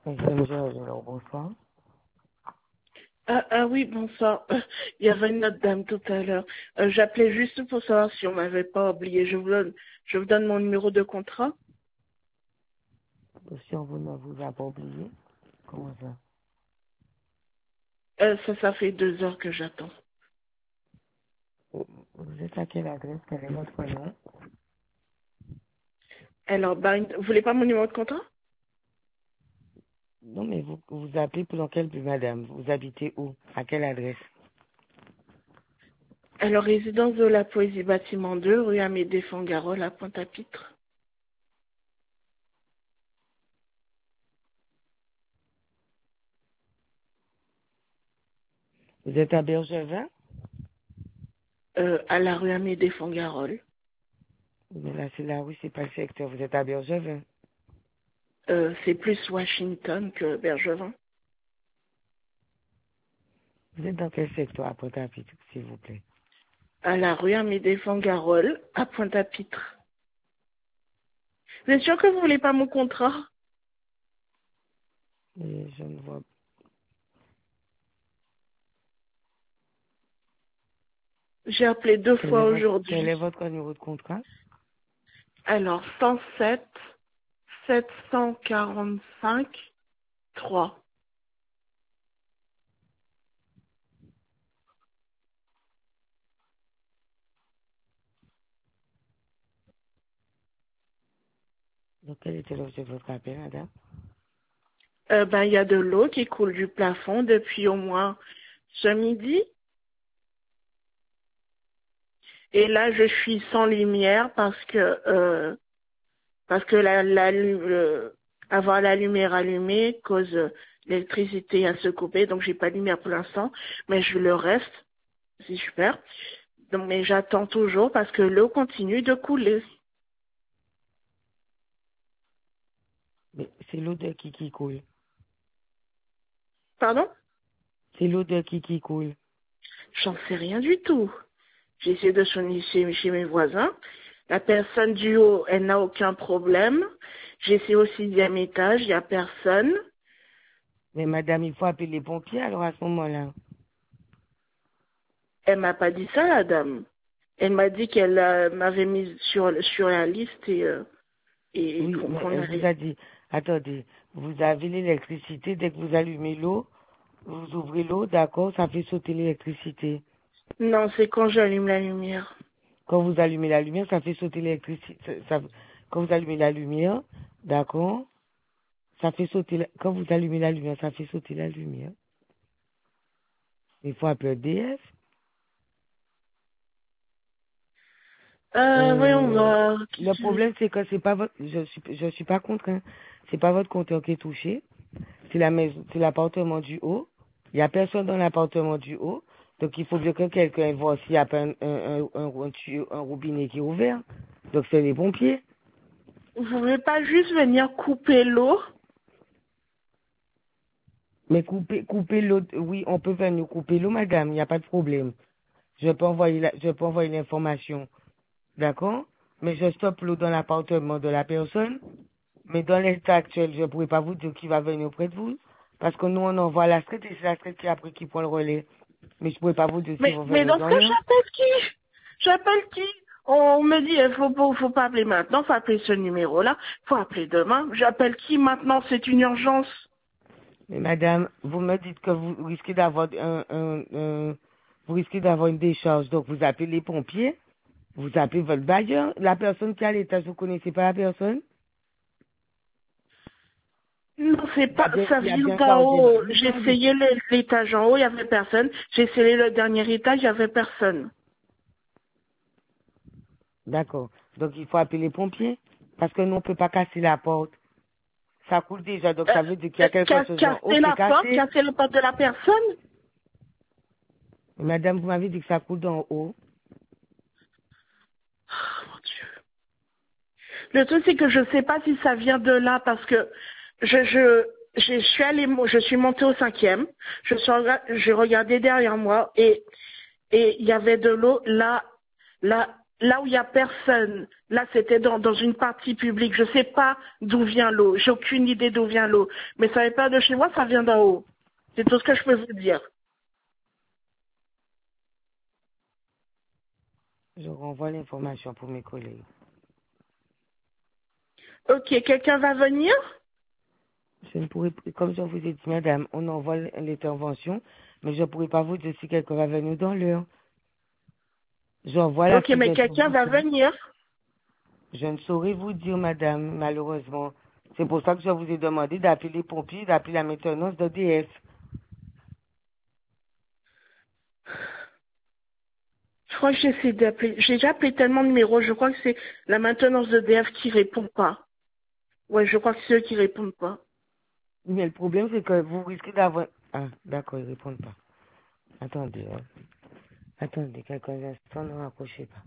Alors, bonsoir. Ah oui, bonsoir. Il y avait une autre dame tout à l'heure. J'appelais juste pour savoir si on m'avait pas oublié. Je vous donne mon numéro de contrat. Si on vous ne vous a pas oublié, comment ça? Ça fait 2 heures que j'attends. Vous êtes à quelle adresse? Quel est votre nom? Alors, vous voulez pas mon numéro de contrat? Non, mais vous appelez pour dans quel but, madame? Vous habitez où? À quelle adresse? Alors, résidence de la Poésie, bâtiment 2, rue Amédée Fangarol, à Pointe-à-Pitre. Vous êtes à Bergevin? À la rue Amédée Fangarol. Mais là, c'est la rue, c'est pas le secteur. Vous êtes à Bergevin? C'est plus Washington que Bergevin. Vous êtes dans quel secteur à Pointe-à-Pitre, s'il vous plaît? À la rue Amédée Fangarol, à Pointe-à-Pitre. Vous êtes sûr que vous voulez pas mon contrat? Et je ne vois. J'ai appelé 2 fois Quel aujourd'hui. est votre numéro de contrat? Alors, 107 745 3. Donc, quel était l'objet de votre appel, madame? Il y a de l'eau qui coule du plafond depuis au moins ce midi. Et là, je suis sans lumière parce que avoir la lumière allumée cause l'électricité à se couper. Donc, j'ai pas de lumière pour l'instant, mais je le reste. C'est super. Donc, mais j'attends toujours parce que l'eau continue de couler. Mais c'est l'eau de qui coule? Pardon? C'est l'eau de qui coule? J'en sais rien du tout. J'ai essayé de sonner chez mes voisins. La personne du haut, elle n'a aucun problème. J'ai essayé au 6e étage, il n'y a personne. Mais madame, il faut appeler les pompiers alors à ce moment-là. Elle m'a pas dit ça, la dame. Elle m'a dit qu'elle m'avait mise sur la liste et Oui, mais qu'on elle vous allait. a dit, attendez, vous avez l'électricité, dès que vous allumez l'eau, vous ouvrez l'eau, d'accord, ça fait sauter l'électricité. Non, c'est quand j'allume la lumière. Quand vous allumez la lumière, ça fait sauter l'électricité. Quand vous allumez la lumière, d'accord, ça fait sauter, quand vous allumez la lumière, ça fait sauter la lumière. Il faut appeler EDF. Voyons voir. Le problème, c'est que c'est pas votre, je suis pas contre, hein. C'est pas votre compteur qui est touché. C'est la maison, c'est l'appartement du haut. Il y a personne dans l'appartement du haut. Donc, il faut bien que quelqu'un voit s'il n'y a pas un robinet qui est ouvert. Donc, c'est les pompiers. Vous pouvez pas juste venir couper l'eau? Mais couper l'eau, oui, on peut venir couper l'eau, madame. Il n'y a pas de problème. Je peux envoyer l'information. D'accord? Mais je stoppe l'eau dans l'appartement de la personne. Mais dans l'état actuel, je ne pourrais pas vous dire qui va venir auprès de vous. Parce que nous, on envoie la traite et c'est la traite qui après qui prend le relais. Mais je ne pourrais pas vous dire s'ils vont Mais venir dans ce dans cas, rien. j'appelle qui? J'appelle qui? On me dit, faut pas appeler maintenant, faut appeler ce numéro-là, faut appeler demain. J'appelle qui maintenant? C'est une urgence. Mais madame, vous me dites que vous risquez d'avoir vous risquez d'avoir une décharge. Donc vous appelez les pompiers, vous appelez votre bailleur, la personne qui est à l'étage, vous connaissez pas la personne? Non, c'est pas, ça Il y a vient bien d'en chargé haut. le J'ai service. essayé l'étage en haut, il y avait personne. J'ai essayé le dernier étage, il y avait personne. D'accord. Donc il faut appeler les pompiers. Parce que nous, on peut pas casser la porte. Ça coule déjà, donc ça veut dire qu'il y a quelque chose en haut Casser qui est la porte, cassé. casser la porte de la personne? Madame, vous m'avez dit que ça coule d'en haut. Oh, mon Dieu. Le truc, c'est que je sais pas si ça vient de là parce que je suis montée au 5e. J'ai regardé derrière moi et il y avait de l'eau là, là où il y a personne. Là, c'était dans une partie publique. Je sais pas d'où vient l'eau. J'ai aucune idée d'où vient l'eau. Mais ça vient pas de chez moi, ça vient d'en haut. C'est tout ce que je peux vous dire. Je renvoie l'information pour mes collègues. Ok, quelqu'un va venir? Je ne pourrais, comme je vous ai dit, madame, on envoie l'intervention, mais je ne pourrais pas vous dire si quelqu'un va venir dans l'heure. J'envoie la Ok, fiche mais quelqu'un va d'intervention. venir. Je ne saurais vous dire, madame, malheureusement. C'est pour ça que je vous ai demandé d'appeler les pompiers, d'appeler la maintenance d'EDF. Je crois que j'essaie d'appeler. J'ai déjà appelé tellement de numéros. Je crois que c'est la maintenance de DF qui répond pas. Ouais, je crois que c'est eux qui répondent pas. Mais le problème, c'est que vous risquez d'avoir... Ah, d'accord, ils ne répondent pas. Attendez, hein. Attendez, quelques instants, ne raccrochez pas.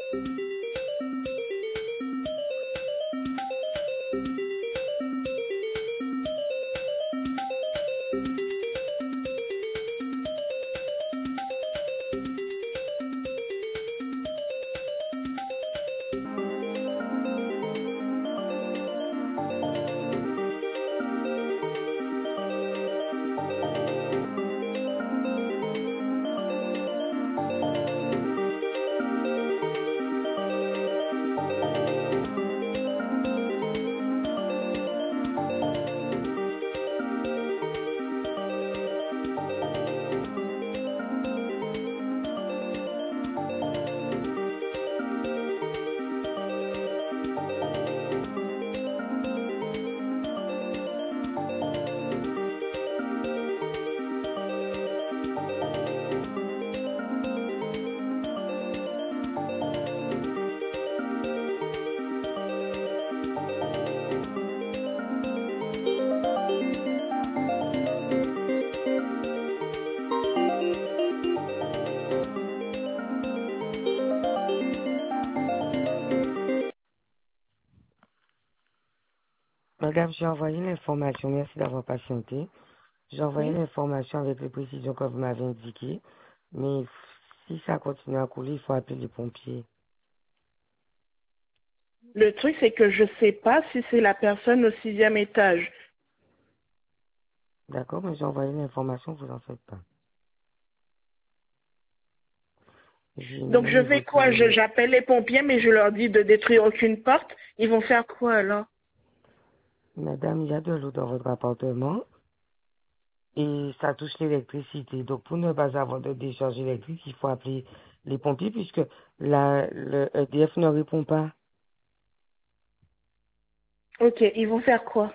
Madame, j'ai envoyé l'information. Merci d'avoir patienté. J'ai envoyé Oui. l'information avec les précisions que vous m'avez indiquées. Mais si ça continue à couler, il faut appeler les pompiers. Le truc, c'est que je sais pas si c'est la personne au 6e étage. D'accord, mais j'ai envoyé l'information, vous en faites pas. J'ai Donc nommé je fais votre quoi? numéro. J'appelle les pompiers, mais je leur dis de détruire aucune porte. Ils vont faire quoi alors? Madame, il y a de l'eau dans votre appartement et ça touche l'électricité. Donc, pour ne pas avoir de décharge électrique, il faut appeler les pompiers puisque le EDF ne répond pas. Ok, ils vont faire quoi?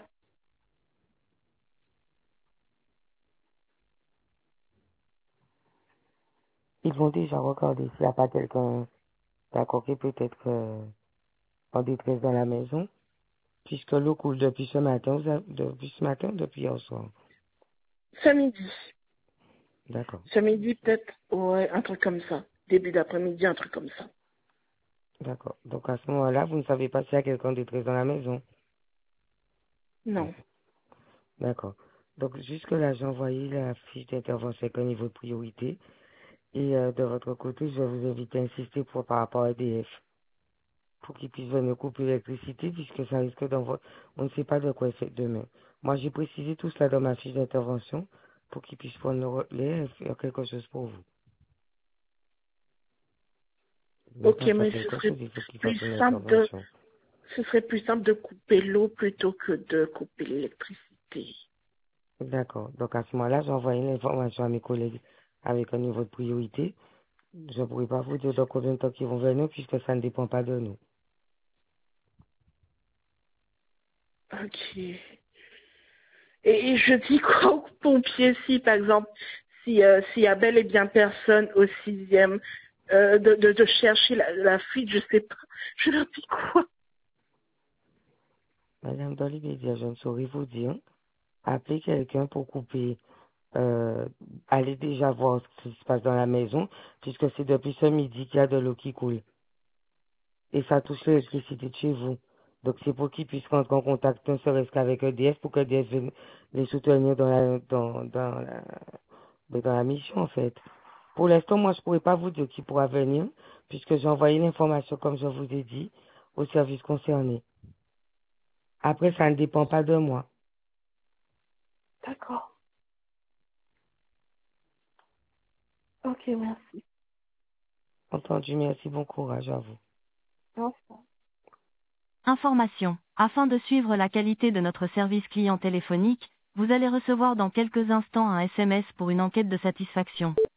Ils vont déjà regarder s'il n'y a pas quelqu'un, d'accord, qui peut être en détresse dans la maison, puisque l'eau coule depuis ce matin, depuis hier soir. Ce midi. D'accord, Ce midi peut-être, ouais, un truc comme ça. Début d'après-midi, un truc comme ça. d'accord. Donc, à ce moment-là, vous ne savez pas s'il y a quelqu'un en détresse dans la maison. Non. D'accord. Donc, jusque-là, j'ai envoyé la fiche d'intervention avec un niveau de priorité. Et de votre côté, je vais vous inviter à insister par rapport à EDF pour qu'ils puissent venir couper l'électricité puisque ça risque d'envoyer. On ne sait pas de quoi est fait demain. Moi, j'ai précisé tout cela dans ma fiche d'intervention pour qu'ils puissent prendre le relais et faire quelque chose pour vous. Ok, Maintenant, faire mais quelque chose, il faut qu'ils fassent une intervention. ce serait plus simple de couper l'eau plutôt que de couper l'électricité. D'accord. Donc, à ce moment-là, j'ai envoyé l'information à mes collègues avec un niveau de priorité. Je ne pourrais pas vous dire dans combien de temps ils vont venir puisque ça ne dépend pas de nous. Ok. Et je dis quoi aux pompiers si, par exemple, s'il y a bel et bien personne au 6e, de chercher la fuite, je sais pas. Je leur dis quoi? Madame, dans l'immédiat, je ne saurais vous dire. Appelez quelqu'un pour couper. Allez déjà voir ce qui se passe dans la maison, puisque c'est depuis ce midi qu'il y a de l'eau qui coule. Et ça touche l'électricité de chez vous. Donc c'est pour qu'ils puissent rentrer en contact, ne serait-ce qu'avec EDF, pour que EDF vienne les soutenir dans la mission, en fait. Pour l'instant, moi, je pourrais pas vous dire qui pourra venir, puisque j'ai envoyé l'information, comme je vous ai dit, au service concerné. Après, ça ne dépend pas de moi. D'accord. Ok, merci. Entendu, merci, bon courage à vous. Au revoir. Information. Afin de suivre la qualité de notre service client téléphonique, vous allez recevoir dans quelques instants un SMS pour une enquête de satisfaction.